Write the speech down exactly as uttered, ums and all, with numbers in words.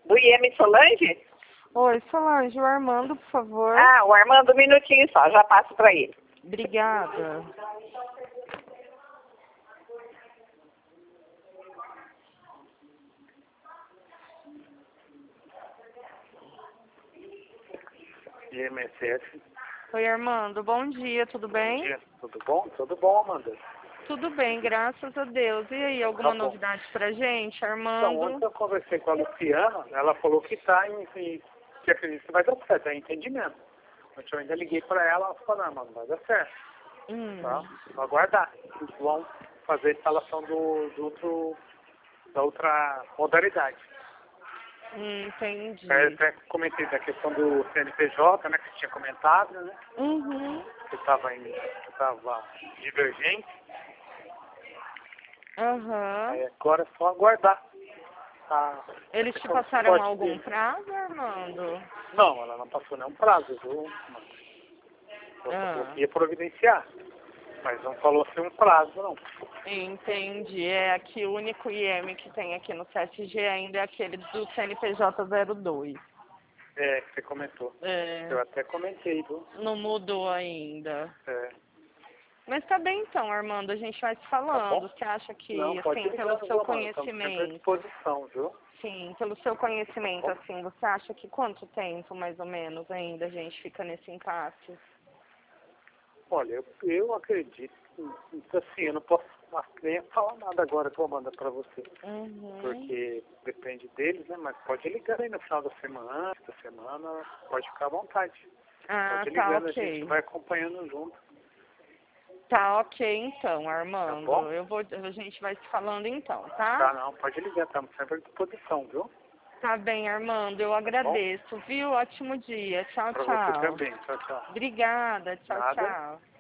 Do I M Solange? Oi, Solange, o Armando, por favor. Ah, o Armando, um minutinho só, já passo para ele. Obrigada. I M S S. Oi, Armando, bom dia, tudo bem? Bom dia. Tudo bom? Tudo bom, Amanda? Tudo bem, graças a Deus. E aí, alguma Tá bom. novidade pra gente, Então, Armando? ontem eu conversei com a Luciana, ela falou que tá em, em que acredita que vai dar certo, é entendimento. Ontem eu ainda liguei para ela, ela falou, não, mano, vai dar certo. Hum, Tá? Vou aguardar. Eles vão fazer a instalação do, do outro, da outra modalidade. hum, entendi. Eu até comentei da questão do C N P J, né, que você tinha comentado, né? Uhum, Que estava em que tava divergente. aham. Aí agora é só aguardar. A, Eles a te questão do passaram suporte algum dele. prazo, Armando? Não, ela não passou nenhum prazo, viu? Ela Ah. falou que ia providenciar. Mas não falou assim um prazo, não. Entendi. É aqui o único I M que tem aqui no sete G ainda é aquele do C N P J zero dois. É, que você comentou. É, Eu até comentei, viu? não mudou ainda. É. Mas tá bem então, Armando, a gente vai se Tá falando. bom? Você acha que, Não, pode assim, ligar, pelo seu viu, mano? Estamos sempre à conhecimento, disposição, viu? sim, pelo seu conhecimento, assim, você acha que quanto tempo, mais ou menos, ainda a gente fica nesse impasse? Olha, eu, eu acredito, que, assim, eu não posso nem falar nada agora que eu vou mandar pra você. Uhum. Porque depende deles, né? Mas pode ligar aí no final da semana, da semana, pode ficar à vontade. Ah, Pode tá ligando, a gente ok. vai acompanhando junto. Tá ok então, Tá Armando. bom? Eu vou, a gente vai se falando então, Tá, tá? não, pode ligar, estamos sempre à disposição, viu? Tá bem, Armando, eu Tá bom? agradeço, viu? Ótimo dia. Tchau, Pra você tchau. também. Tchau, tchau. Obrigada, tchau, Nada. tchau.